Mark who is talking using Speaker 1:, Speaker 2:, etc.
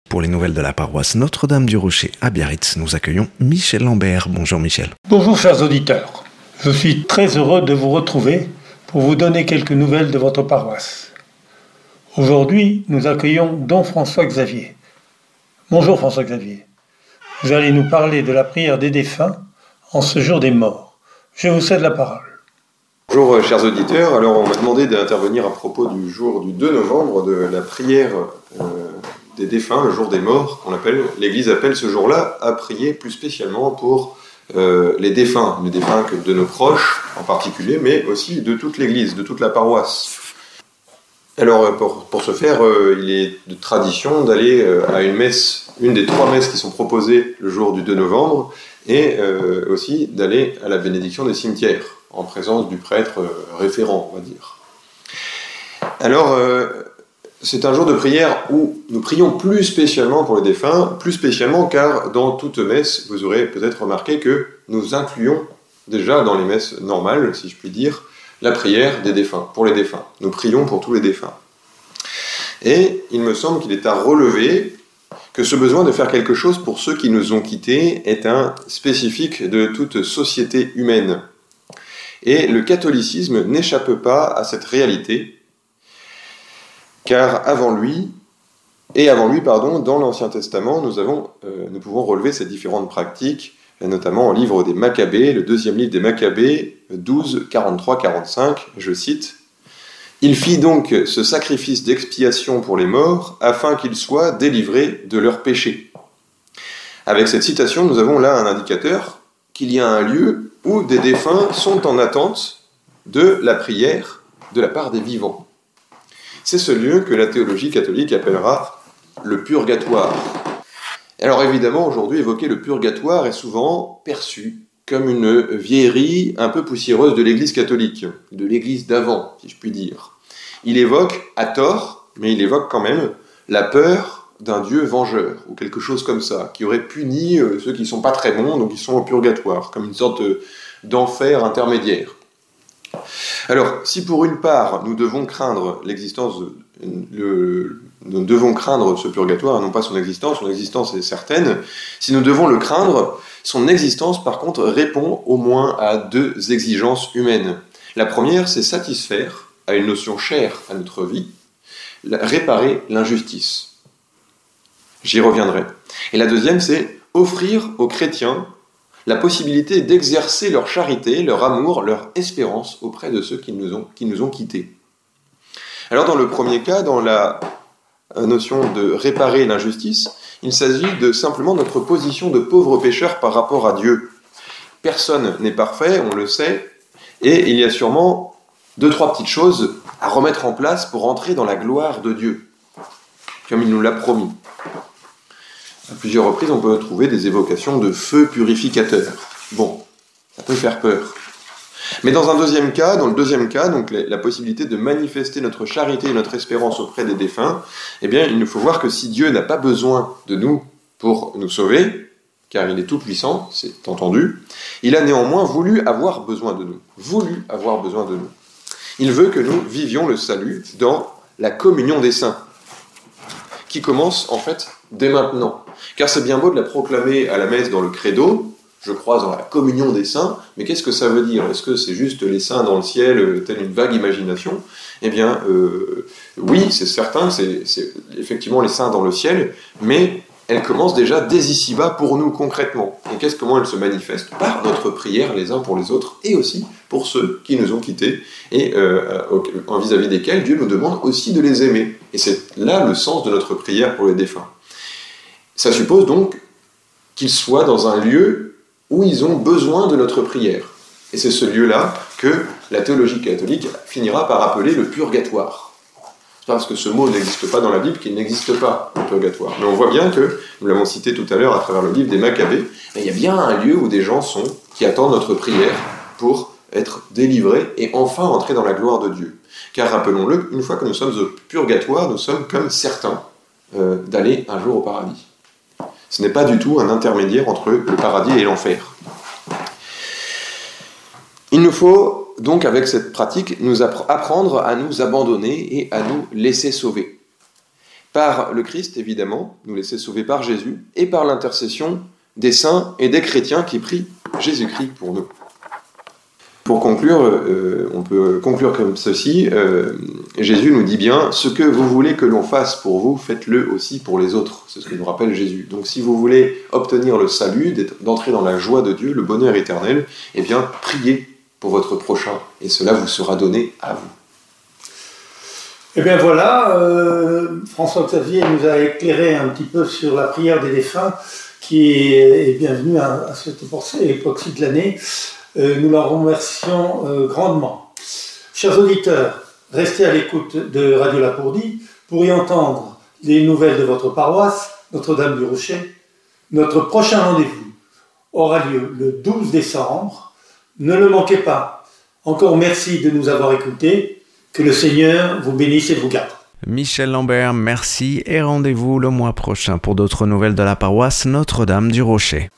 Speaker 1: Pour les nouvelles de la paroisse Notre-Dame du Rocher à Biarritz, nous accueillons Michel Lambert. Bonjour Michel.
Speaker 2: Bonjour chers auditeurs, je suis très heureux de vous retrouver pour vous donner quelques nouvelles de votre paroisse. Aujourd'hui, nous accueillons Don François Xavier. Bonjour François Xavier. Vous allez nous parler de la prière des défunts en ce jour des morts. Je vous cède la parole.
Speaker 3: Bonjour chers auditeurs, alors on m'a demandé d'intervenir à propos du jour du 2 novembre de la prière des défunts, le jour des morts, l'Église appelle ce jour-là à prier plus spécialement pour les défunts de nos proches en particulier, mais aussi de toute l'Église, de toute la paroisse. Alors pour ce faire, il est de tradition d'aller à une messe, une des 3 messes qui sont proposées le jour du 2 novembre, et aussi d'aller à la bénédiction des cimetières, en présence du prêtre référent, on va dire. Alors, c'est un jour de prière où nous prions plus spécialement pour les défunts, plus spécialement car dans toute messe, vous aurez peut-être remarqué que nous incluons déjà dans les messes normales, si je puis dire, la prière des défunts, pour les défunts. Nous prions pour tous les défunts. Et il me semble qu'il est à relever que ce besoin de faire quelque chose pour ceux qui nous ont quittés est un spécifique de toute société humaine. Et le catholicisme n'échappe pas à cette réalité, car avant lui, dans l'Ancien Testament, nous pouvons relever ces différentes pratiques, notamment au livre des Maccabées, le 2e livre des Maccabées, 12, 43, 45, je cite, « Il fit donc ce sacrifice d'expiation pour les morts, afin qu'ils soient délivrés de leurs péchés. » Avec cette citation, nous avons là un indicateur qu'il y a un lieu où des défunts sont en attente de la prière de la part des vivants. C'est ce lieu que la théologie catholique appellera le purgatoire. Alors évidemment, aujourd'hui, évoquer le purgatoire est souvent perçu comme une vieillerie un peu poussiéreuse de l'Église catholique, de l'Église d'avant, si je puis dire. Il évoque, à tort, mais il évoque quand même la peur d'un Dieu vengeur, ou quelque chose comme ça, qui aurait puni ceux qui ne sont pas très bons, donc ils sont au purgatoire, comme une sorte d'enfer intermédiaire. Alors, si pour une part, nous devons craindre ce purgatoire, non pas son existence est certaine, si nous devons le craindre, son existence, par contre, répond au moins à 2 exigences humaines. La première, c'est satisfaire à une notion chère à notre vie, réparer l'injustice. J'y reviendrai. Et la deuxième, c'est offrir aux chrétiens la possibilité d'exercer leur charité, leur amour, leur espérance auprès de ceux qui nous ont quittés. Alors dans le premier cas, dans la notion de réparer l'injustice, il s'agit de simplement notre position de pauvre pécheur par rapport à Dieu. Personne n'est parfait, on le sait, et il y a sûrement 2-3 petites choses à remettre en place pour entrer dans la gloire de Dieu, comme il nous l'a promis. À plusieurs reprises, on peut trouver des évocations de feu purificateur. Bon, ça peut faire peur. Mais dans le deuxième cas, donc la possibilité de manifester notre charité et notre espérance auprès des défunts, eh bien, il nous faut voir que si Dieu n'a pas besoin de nous pour nous sauver, car il est tout-puissant, c'est entendu, il a néanmoins voulu avoir besoin de nous. Il veut que nous vivions le salut dans la communion des saints, qui commence en fait dès maintenant. Car c'est bien beau de la proclamer à la messe dans le credo, je crois dans la communion des saints, mais qu'est-ce que ça veut dire ? Est-ce que c'est juste les saints dans le ciel, telle une vague imagination ? Eh bien, oui, c'est certain, c'est effectivement les saints dans le ciel, mais elle commence déjà dès ici-bas pour nous concrètement. Et comment elle se manifeste ? Par notre prière les uns pour les autres, et aussi pour ceux qui nous ont quittés, et vis-à-vis desquels Dieu nous demande aussi de les aimer. Et c'est là le sens de notre prière pour les défunts. Ça suppose donc qu'ils soient dans un lieu où ils ont besoin de notre prière. Et c'est ce lieu-là que la théologie catholique finira par appeler le purgatoire. C'est pas parce que ce mot n'existe pas dans la Bible qu'il n'existe pas, le purgatoire. Mais on voit bien que, nous l'avons cité tout à l'heure à travers le livre des Maccabées, il y a bien un lieu où des gens qui attendent notre prière pour être délivrés et enfin entrer dans la gloire de Dieu. Car rappelons-le, une fois que nous sommes au purgatoire, nous sommes comme certains d'aller un jour au paradis. Ce n'est pas du tout un intermédiaire entre le paradis et l'enfer. Il nous faut donc, avec cette pratique, nous apprendre à nous abandonner et à nous laisser sauver. par le Christ, évidemment, nous laisser sauver par Jésus, et par l'intercession des saints et des chrétiens qui prient Jésus-Christ pour nous. Pour conclure, on peut conclure comme ceci, Jésus nous dit bien, ce que vous voulez que l'on fasse pour vous, faites-le aussi pour les autres. C'est ce que nous rappelle Jésus. Donc si vous voulez obtenir le salut, d'entrer dans la joie de Dieu, le bonheur éternel, eh bien priez pour votre prochain, et cela vous sera donné à vous.
Speaker 2: Eh bien voilà, François-Xavier nous a éclairé un petit peu sur la prière des défunts, qui est bienvenue à cette époque-ci de l'année. Nous la remercions grandement. Chers auditeurs, restez à l'écoute de Radio Lapourdie pour y entendre les nouvelles de votre paroisse, Notre-Dame du Rocher. Notre prochain rendez-vous aura lieu le 12 décembre. Ne le manquez pas. Encore merci de nous avoir écoutés. Que le Seigneur vous bénisse et vous garde.
Speaker 1: Michel Lambert, merci et rendez-vous le mois prochain pour d'autres nouvelles de la paroisse Notre-Dame du Rocher.